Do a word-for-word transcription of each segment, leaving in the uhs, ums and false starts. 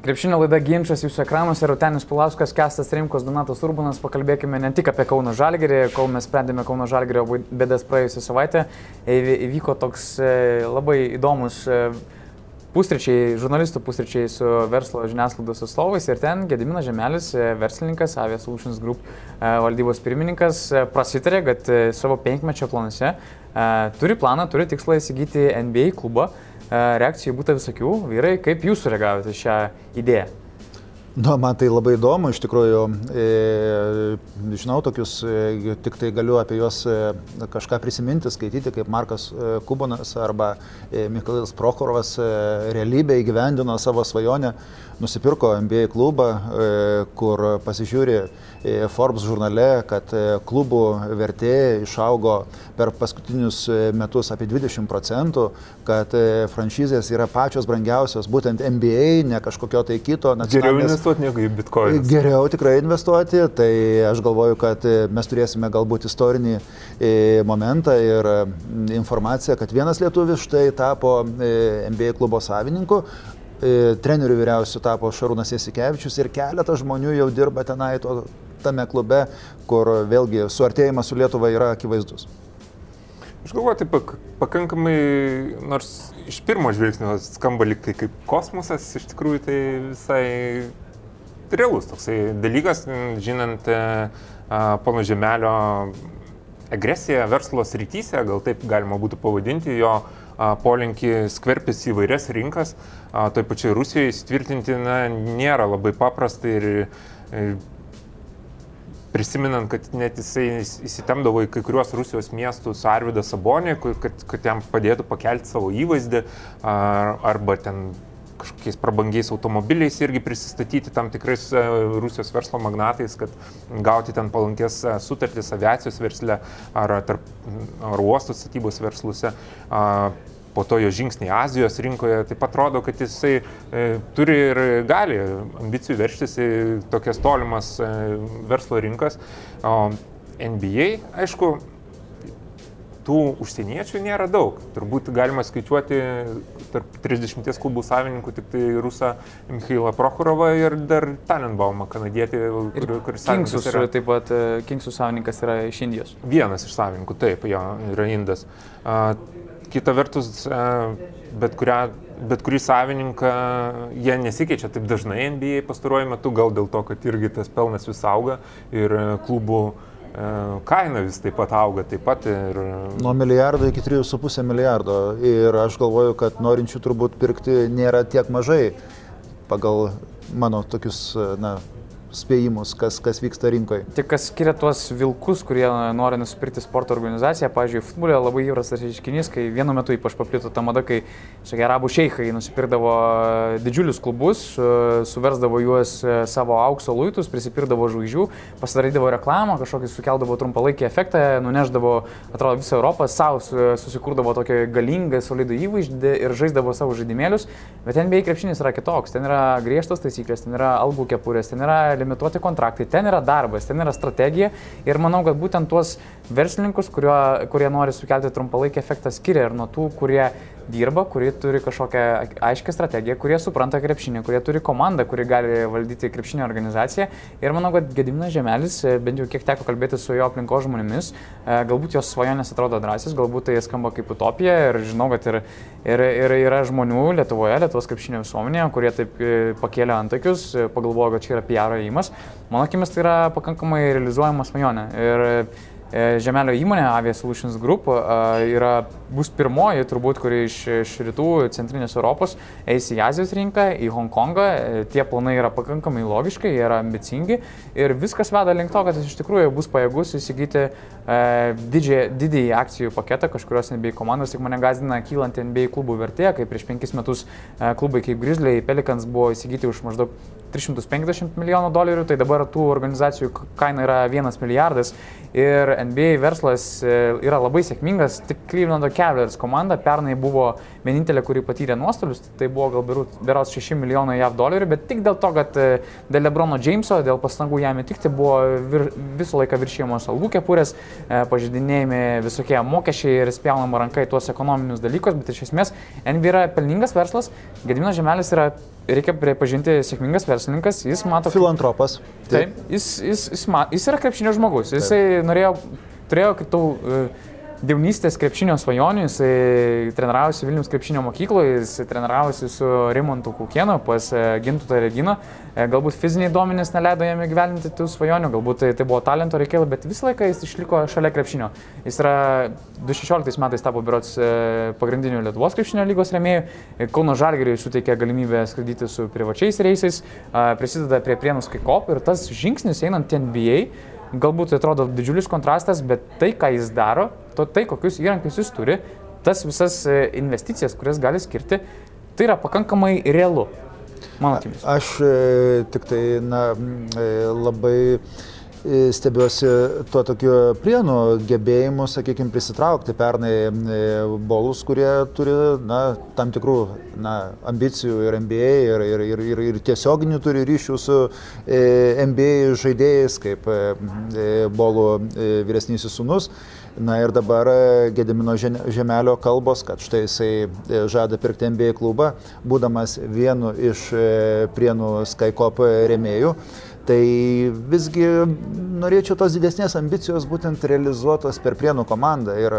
Krepšinio laida Ginčas jūsų ekranuose, Rautenis Pilauskas, Kęstas Rimkus, Donatas Urbanas. Pakalbėkime ne tik apie Kauno Žalgirį, kol mes sprendėme Kauno Žalgirio bėdas praėjusią savaitę. Įvyko toks labai įdomus pusryčiai, žurnalistų pusryčiai su verslo žiniasklaidos atstovais ir ten Gediminas Žemelis, verslininkas, Avia Solutions Group valdybos pirmininkas, prasitarė, kad savo penkmečio planuose turi planą, turi tikslą įsigyti N B A klubą. Reakcijų būtų visokių. Vyrai, kaip jūs sureagavote šią idėją? Nu, man tai labai įdomu, iš tikrųjų, e, žinau tokius, e, tik tai galiu apie juos e, kažką prisiminti, skaityti, kaip Markas e, Kubonas arba e, Michailas Prokhorovas e, realybėje įgyvendino savo svajonę, nusipirko N B A klubą, e, kur pasižiūri e, Forbes žurnale, kad e, klubų vertė išaugo per paskutinius metus apie dvidešimt procentų, kad e, franšizės yra pačios brangiausios, būtent N B A, ne kažkokio tai kito nacionalinės. Negu į bitkoinus. Geriau tikrai investuoti, tai aš galvoju, kad mes turėsime galbūt istorinį momentą ir informaciją, kad vienas lietuvis štai tapo N B A klubo savininku, trenerių vyriausiu tapo Šarūnas Jasikevičius ir keletas žmonių jau dirba tenai to, tame klube, kur vėlgi suartėjimas su Lietuva yra akivaizdus. Aš galvoju, taip pakankamai, nors iš pirmo žvilgsnio skamba lyg tai kaip kosmosas, iš tikrųjų tai visai realus toksai dalykas, žinant pono Žemelio agresiją verslo srityse, gal taip galima būtų pavadinti, jo polinkį skverbtis į vairias rinkas, toj pačioj Rusijoje įsitvirtinti na, nėra labai paprasta ir, ir prisiminant, kad net jisai įsitemdavo į kai kuriuos Rusijos miestus Arvydą Sabonį, kad, kad jam padėtų pakelti savo įvaizdį arba ten kažkokiais prabangiais automobiliais irgi prisistatyti tam tikrais Rusijos verslo magnatais, kad gauti ten palankės sutartis aviacijos versle ar tarp ar uostų statybos versluose. Po to jo žingsniai Azijos rinkoje taip atrodo, kad jisai e, turi ir gali ambicijų veržtis į tokias tolimas e, verslo rinkas. O N B A, aišku, tų užsieniečių nėra daug. Turbūt galima skaičiuoti tarp trisdešimties klubų savininkų tik tai rusą Michailą Prokhorovą ir dar Tannenbaumą, kanadietį, kur, kuris savininkas yra. Taip pat Kingsų savininkas yra iš Indijos. Vienas iš savininkų, taip, jo, yra indas. A, kita vertus, a, bet, kurią, bet kurį savininką jie nesikeičia taip dažnai N B A pastaruoju metu, gal dėl to, kad irgi tas pelnas vis auga ir klubų kaina vis taip pat auga, taip pat ir... Nuo milijardo iki trijų su pusė milijardo ir aš galvoju, kad norinčių turbūt pirkti nėra tiek mažai pagal mano tokius, na, spėjimus, kas, kas vyksta rinkoje. Tik kas skiria tuos vilkus, kurie nori nusipirkti sporto organizaciją, pavyzdžiui, futbole labai įprastas reiškinys, kai vienu metu ypač paplito ta mada, kai šie arabų šeichai nusipirkdavo didžiulius klubus, suversdavo juos savo aukso luitus, prisipirdavo žvaigždžių, pasidarydavo reklamą, kažkokį sukeldavo trumpalaikį efektą, nuneždavo, atrodo, visą Europą, savo susikurdavo tokį galingą, solidų įvaizdį ir žaisdavo savo žaidimėlius, bet N B A krepšinis yra kitoks, ten yra griežtos taisyklės, ten yra algų kepurės, ten yra limituoti kontraktai, ten yra darbas, ten yra strategija ir manau, kad būtent tuos verslininkus, kurio, kurie nori sukelti trumpalaikį efektą, skiria ir nuo tų, kurie dirba, kurie turi kažkokią aiškę strategiją, kurie supranta krepšinį, kurie turi komandą, kuri gali valdyti krepšinio organizaciją. Ir manau, kad Gediminas Žemelis, bent jau kiek teko kalbėti su jo aplinkos žmonėmis, galbūt jos svajonės atrodo drąsios, galbūt tai skamba kaip utopija ir žinau, kad ir, ir, ir yra žmonių Lietuvoje, Lietuvos krepšinio visuomenėje, kurie taip pakėlė antakius, pagalvojo, kad čia yra P R įėjimas. Mano akimis tai yra pakankamai realizuojama svajonė. Ir Žemelio įmonė Avia Solutions Group yra, bus pirmoji, turbūt, kuri iš, iš rytų centrinės Europos eis į Azijos rinką, į Honkongą. Tie planai yra pakankamai logiškai, jie yra ambicingi ir viskas veda link to, kad jis iš tikrųjų bus pajėgus įsigyti e, didžiai, didįjį akcijų paketą kažkurios N B A komandos. Tik mane gąsdina kylanti N B A klubų vertė, kai prieš penkis metus e, klubai kaip Grizzliai, Pelicans buvo įsigyti už maždaug tris šimtus penkiasdešimt milijonų dolerių, tai dabar tų organizacijų kaina yra vienas milijardas ir N B A verslas yra labai sėkmingas, tik Cleveland Cavaliers komanda pernai buvo vienintelė, kuri patyrė nuostolius, tai buvo gal berods šeši milijonai JAV dolerių, bet tik dėl to, kad dėl LeBrono Jameso, dėl pastangų jam įtikti buvo vir, visą laiką viršijamos algų kepurės, pažeidinėjami visokie mokesčiai ir spjaunama ranka į tuos ekonominius dalykus, bet iš esmės N B A yra pelningas verslas. Gediminas Žemelis yra reikia pripažinti, sėkmingas verslininkas, jis mato... Filantropas. Taip, jis, jis, jis, ma, jis yra krepšinio žmogus, jisai taip. norėjo, turėjo kitų... jaunystės krepšinio svajonių, jisai treniravosi Vilniaus krepšinio mokykloje, jisai treniravosi su Rimantu Kukienu pas Gintutą Reginą. Galbūt fiziniai duomenys neleido jam įgyvendinti tų svajonių, galbūt tai, tai buvo talento reikėjo, bet visą laiką jis išliko šalia krepšinio. Jis yra du tūkstančiai šešioliktais metais tapo berods pagrindiniu Lietuvos krepšinio lygos rėmėjų. Kauno Žalgiriui suteikė galimybę skraidyti su privačiais reisais, prisideda prie Prienų Skycop ir tas žingsnis einant N B A galbūt atrodo didžiulis kontrastas, bet tai, ką jis daro, to, tai, kokius įrankius jis turi, tas visas investicijas, kurias gali skirti, tai yra pakankamai realu, mano akimis. Aš tik tai na, labai stebiuosi tuo tokiu Prienų gebėjimu, sakykime, prisitraukti pernai bolus, kurie turi na, tam tikrų na, ambicijų ir N B A ir, ir, ir, ir, ir tiesioginių turi ryšių su N B A žaidėjais, kaip bolų vyresnysis sūnus. Na ir dabar Gedimino Žemelio kalbos, kad štai jisai žada pirkti N B A klubą, būdamas vienu iš Prienų Skycop rėmėjų. Tai visgi norėčiau tos didesnės ambicijos būtent realizuotos per Prienų komandą ir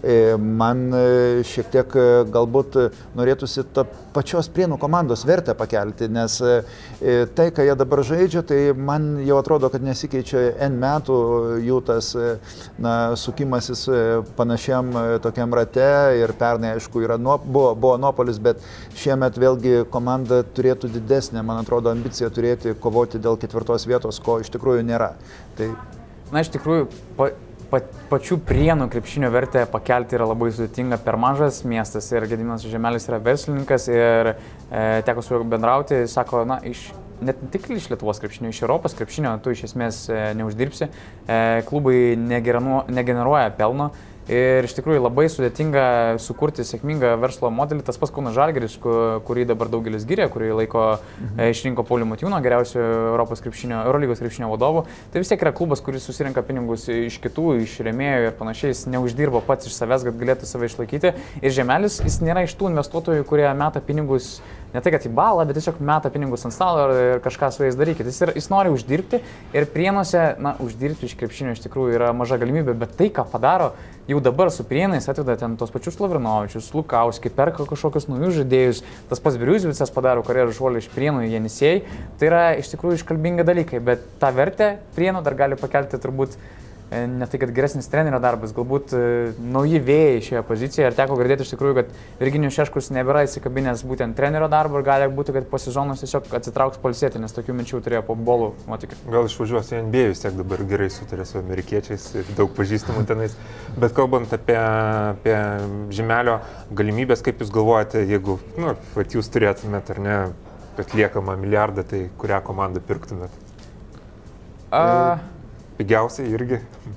man šiek tiek galbūt norėtųsi tą pačios Prienų komandos vertę pakelti, nes tai, ką jie dabar žaidžia, tai man jau atrodo, kad nesikeičia N metų jų tas na, sukimasis panašiam tokiam rate ir pernai, aišku, yra, buvo, buvo nuopolis, bet šiemet vėlgi komanda turėtų didesnę, man atrodo, ambiciją turėti kovoti dėl ketvirtos vietos, ko iš tikrųjų nėra. Tai... Na, iš tikrųjų, pa, pa, pačių Prienų krepšinio vertę pakelti yra labai sudėtinga, per mažas miestas ir Gediminas Žemelis yra verslininkas ir e, teko su juo bendrauti, sako, na, iš, net tik iš Lietuvos krepšinio, iš Europos krepšinio tu iš esmės e, neuždirbsi, e, klubai negeneruoja pelno. Ir iš tikrųjų labai sudėtinga sukurti sėkmingą verslo modelį. Tas pats Kauno Žalgiris, kurį dabar daugelis giria, kurį laiko mhm. išrinko Paulių Motiejūną geriausiu Europos krepšinio, Eurolygos krepšinio vadovu. Tai vis tiek yra klubas, kuris susirenka pinigus iš kitų, iš rėmėjų ir panašiai. Jis neuždirbo pats iš savęs, kad galėtų save išlaikyti. Ir Žemelis, jis nėra iš tų investuotojų, kurie meta pinigus ne tai, kad į balą, bet tiesiog meta pinigus ant stalo ir kažką su jais darykit. Jis, yra, jis nori uždirbti ir Prienuose, na, uždirbti iš krepšinio iš tikrųjų yra maža galimybė, bet tai, ką padaro jau dabar su Prienais, atveda ten tos pačius Lavrinovičius, Lukauskį, perka kažkokius naujus žaidėjus, tas pats Briuzvicas padaro karjerą šuolį iš Prienų į Jenisėjai, tai yra iš tikrųjų iškalbingi dalykai, bet tą vertę Prienų dar gali pakelti turbūt ne tai, kad geresnis trenerio darbas, galbūt nauji vėjai šioje pozicijoje ir teko girdėti iš tikrųjų, kad Virginijus Šeškus nebėra įsikabinęs būtent trenerio darbo ir gali būti, kad po sezonos tiesiog atsitrauks poilsėti, nes tokių minčių turėjo po bolų nuotykių. Gal išvažiuos į N B A, vis tiek dabar gerai sutarė su amerikiečiais ir daug pažįstamų tenais, bet kalbant apie, apie Žemelio galimybės, kaip jūs galvojate, jeigu nu, jūs turėtumėt ar ne atliekamą milijardą, tai kurią komandą pirktumėt? A... Pigiausiai irgi.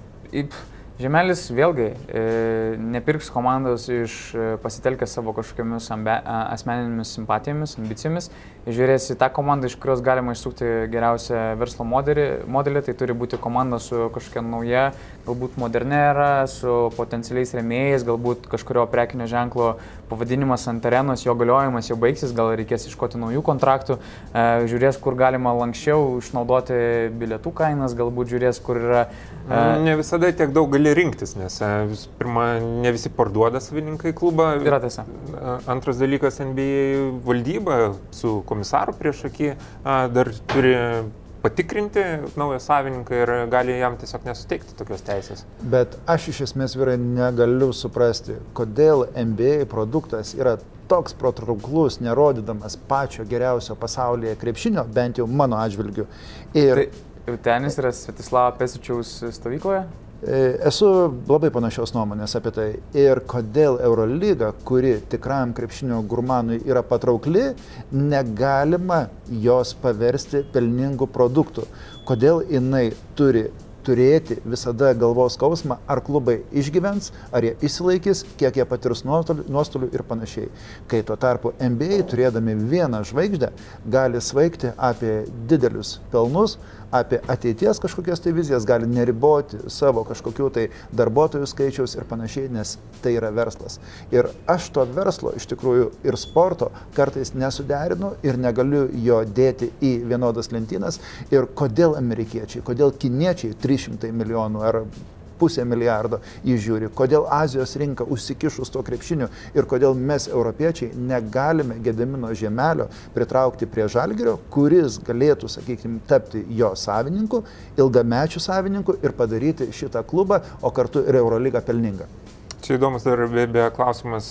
Žemelis vėlgi e, nepirks komandos iš e, pasitelkę savo kažkokiamis ambe, a, asmeninėmis simpatijomis, ambicijomis. Žiūrės į tą komandą, iš kurios galima išsukti geriausią verslo modelį. modelį. Tai turi būti komanda su kažkokia nauja, galbūt modernera, su potencialiais rėmėjais, galbūt kažkurio prekinio ženklo pavadinimas ant arenos, jo galiojimas jau baigsis, gal reikės iškoti naujų kontraktų. E, žiūrės, kur galima lankščiau išnaudoti bilietų kainas, galbūt žiūrės, kur yra... E, ne visada tiek daug gali rinktis, nes vis pirma, ne visi parduoda savininkai klubą. Yra tiesa. Antras dalykas, N B A valdyba su komisaru priešaky dar turi patikrinti naują savininką ir gali jam tiesiog nesuteikti tokios teisės. Bet aš iš esmės vyrai negaliu suprasti, kodėl N B A produktas yra toks patrauklus, nerodydamas pačio geriausio pasaulyje krepšinio, bent jau mano atžvilgiu. Ir tai tenis yra Svetislavo Pesičiaus stovykloje? Esu labai panašios nuomonės apie tai. Ir kodėl Eurolyga, kuri tikram krepšinio gurmanui yra patraukli, negalima jos paversti pelningų produktų. Kodėl jinai turi turėti visada galvos skausmą, ar klubai išgyvens, ar jie išsilaikys, kiek jie patirs nuostolių ir panašiai. Kai tuo tarpu N B A, turėdami vieną žvaigždę, gali svaigti apie didelius pelnus, apie ateities kažkokias tai vizijas, gali neriboti savo kažkokių tai darbuotojų skaičiaus ir panašiai, nes tai yra verslas. Ir aš to verslo iš tikrųjų ir sporto kartais nesuderinu ir negaliu jo dėti į vienodas lentynas. Ir kodėl amerikiečiai, kodėl kiniečiai trys šimtai milijonų ar pusę milijardo įžiūri, kodėl Azijos rinka užsikišus to krepšiniu ir kodėl mes, europiečiai, negalime Gedimino Žiemelio pritraukti prie Žalgirio, kuris galėtų, sakykime, tapti jo savininku, ilgamečių savininku ir padaryti šitą klubą, o kartu ir Eurolygą pelningą. Čia įdomus dar be, be klausimas,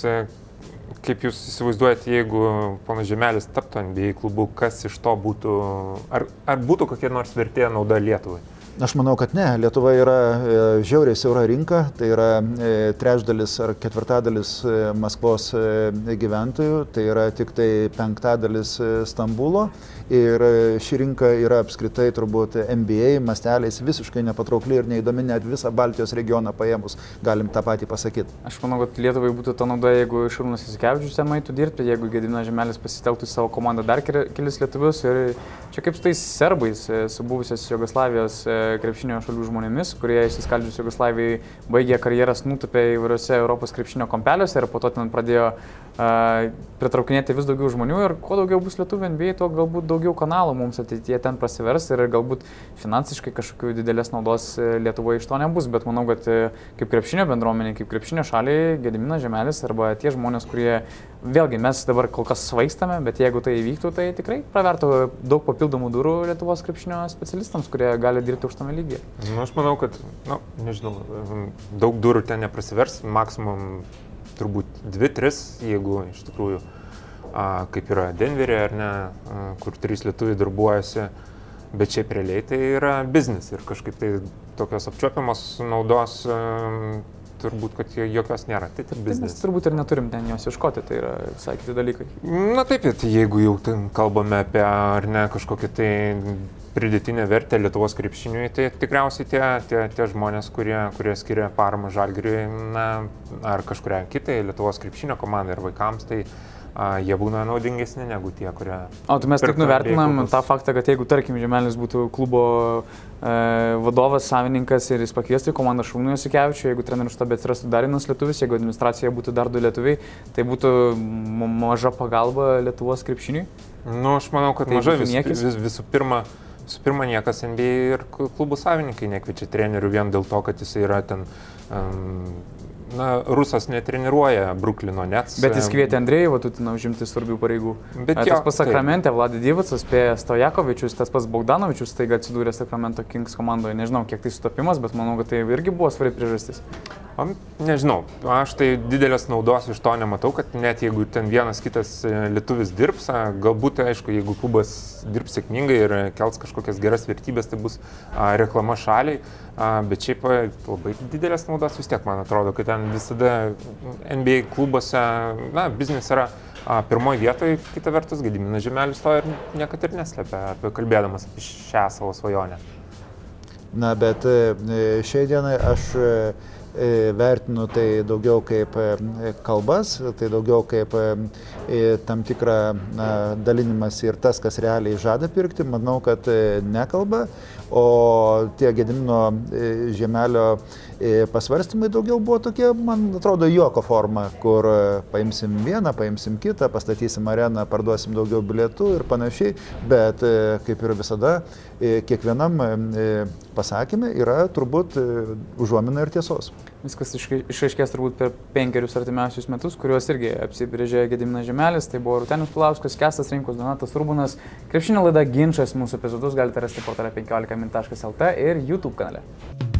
kaip jūs įsivaizduojate, jeigu ponas Žiemelis taptų N B A klubu, kas iš to būtų, ar, ar būtų kokia nors vertė nauda Lietuvai? Aš manau, kad ne. Lietuva yra e, žiauriai siaura rinka, tai yra e, trečdalis ar ketvirtadalis e, Maskvos e, gyventojų, tai yra tik tai penktadalis e, Stambulo ir e, ši rinka yra apskritai turbūt N B A masteliais visiškai nepatraukli ir neįdomi, net visą Baltijos regioną paėmus, galim tą patį pasakyti. Aš manau, kad Lietuvai būtų ta nauda, jeigu Šarūnas Jasikevičius ten eitų dirbti, jeigu Gediminas Žiemelis pasitelktų savo komandą dar kelis lietuvius ir čia kaip su tais serbais, su buvusios Jugoslavijos krepšinio šalių žmonėmis, kurie įsiskaldžius Jugoslavijai baigė karjeras, nutupė įvairiose Europos krepšinio kampeliuose ir po to ten pradėjo uh, pritraukinėti vis daugiau žmonių ir kuo daugiau bus lietuvių N B A, tuo galbūt daugiau kanalų mums ateityje ten prasivers ir galbūt finansiškai kažkokių didelės naudos Lietuvoje iš to nebus, bet manau, kad kaip krepšinio bendruomenė, kaip krepšinio šaliai Gediminas Žiemelis arba tie žmonės, kurie vėlgi mes dabar kol kas svaigstame, bet jeigu tai įvyktų, tai tikrai pravertų daug papildomų durų Lietuvos krepšinio specialistams, kurie gali dirbti aukštame lygyje. Nu, aš manau, kad, na, nu, nežinau, daug durų ten neprasivers, maksimum turbūt dvi tris, jeigu iš tikrųjų, a, kaip yra Denveryje ar ne, a, kur trys lietuviai darbuojasi, bet šiaip realiai tai yra biznis ir kažkaip tai tokios apčiuopiamos naudos a, turbūt, kad jokios nėra, tai tik biznis. Mes turbūt ir neturim ten jos ieškoti, tai yra visai kiti dalykai. Na taip, tai jeigu jau kalbame apie ar ne kažkokią tai pridėtinę vertę Lietuvos krepšiniui, tai tikriausiai tie, tie, tie žmonės, kurie, kurie skiria paramą Žalgiriui, na, ar kažkuriai kitai Lietuvos krepšinio komandai ar vaikams, tai a, jie būna naudingesni negu tie, kurie... O tai mes tik nuvertinam tą faktą, kad jeigu, tarkim, Žiemelis būtų klubo e, vadovas, savininkas ir jis pakviestų į komandą Šarūną Jasikevičių, jeigu trenerių štabe atsirastų dar vienas lietuvis, jeigu administracijoje būtų dar du lietuviai, tai būtų maža pagalba Lietuvos krepšiniui? Nu, aš manau, kad tai maža vis, vis, visų pirma. Visų pirma, niekas N B A ir klubų savininkai nekviečia trenerių vien dėl to, kad jis yra ten, um, na, rusas netreniruoja Bruklino Nets. Bet jis kvietė Andrėjų Vatutiną užimti svarbių pareigų. Bet tas jo, pas Sakramente, Vladas Divicas, Stojakovičius, tas pas Bogdanovičius staiga atsidūrė Sakramento Kings komandoje. Nežinau, kiek tai sutapimas, bet manau, kad tai irgi buvo svarbi priežastis. O, nežinau, aš tai didelės naudos iš to nematau, kad net jeigu ten vienas kitas lietuvis dirbs, galbūt, aišku, jeigu klubas dirbs sėkmingai ir kels kažkokias geras vertybės, tai bus a, reklama šaliai, a, bet šiaip labai didelės naudos vis tiek, man atrodo, kad ten visada N B A klubuose, na, biznis yra a, pirmoje vietoje, kita vertus, Gediminas Žiemelis to ir niekad ir neslepia, apie kalbėdamas apie šią savo svajonę. Na, bet šiai dienai aš vertinu tai daugiau kaip kalbas, tai daugiau kaip tam tikrą na, dalinimas ir tas, kas realiai žada pirkti, manau, kad nekalba, o tie Gedimino Žiemelio pasvarstymai daugiau buvo tokie, man atrodo, juoko forma, kur paimsim vieną, paimsim kitą, pastatysim areną, parduosim daugiau bilietų ir panašiai, bet kaip ir visada, kiekvienam pasakymė yra turbūt užuomina ir tiesos. Viskas išaiškės turbūt per penkerius artimiausius metus, kuriuos irgi apsibrėžė Gediminas Žiemelis. Tai buvo Rūtenis Pulauskas, Kęstas Rimkus, Donatas Urbonas. Krepšinio laida Ginčas, mūsų epizodus galite rasti portale penkiolika min taškas el t ir YouTube kanale.